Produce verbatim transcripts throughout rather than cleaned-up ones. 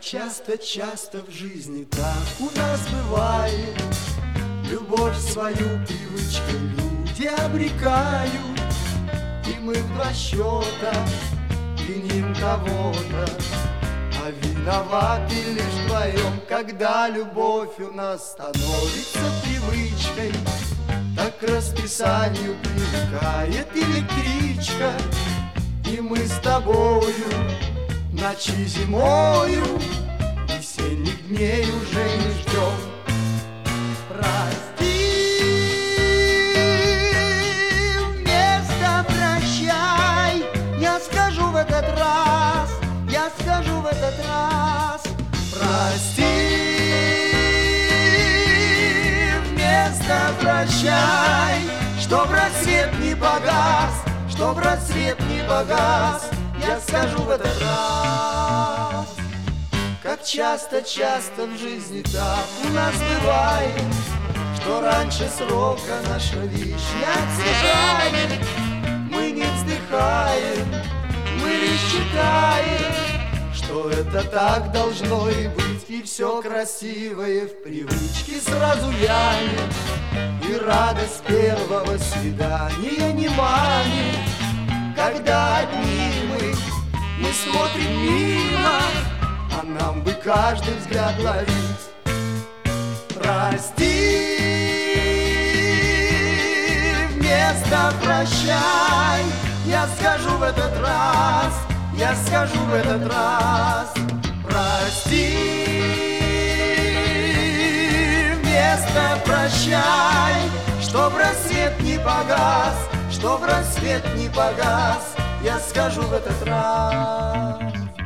часто-часто в жизни так у нас бывает, любовь свою привычкой люди обрекают, и мы в два счета виним кого-то, а виноваты лишь вдвоем. Когда любовь у нас становится привычкой, так к расписанию привыкает электричка, и мы с тобою ночи зимою весенних дней уже не ждем. Прости, вместо прощай я скажу в этот раз, я скажу в этот раз. Прости, вместо прощай, чтоб рассвет не погас, чтоб рассвет не погас, я скажу в этот раз. Как часто-часто в жизни так у нас бывает, что раньше срока наша вишня отсыхает. Мы не вздыхаем, мы лишь читаем, что это так должно и быть, и все красивое в привычке сразу вянет, и радость первого свидания не манит. Когда одни мы, мы смотрим мимо, а нам бы каждый взгляд ловить. Прости, вместо прощай я скажу в этот раз, я скажу в этот раз. Прости, вместо прощай, чтоб рассвет не погас, чтоб рассвет не погас, я скажу в этот раз.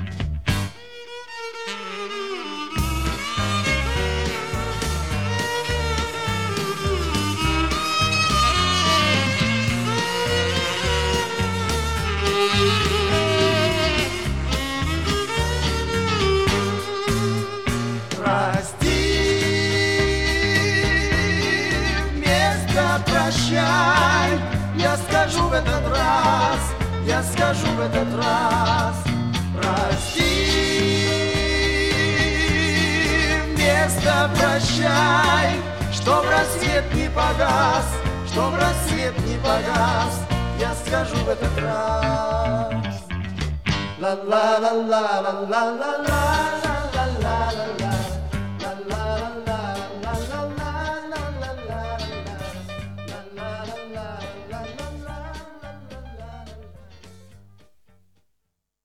Прощай, я скажу в этот раз, я скажу в этот раз. Прости, вместо прощай, чтоб рассвет не погас, чтоб рассвет не погас, я скажу в этот раз. Ла-ла-ла-ла-ла-ла-ла-ла.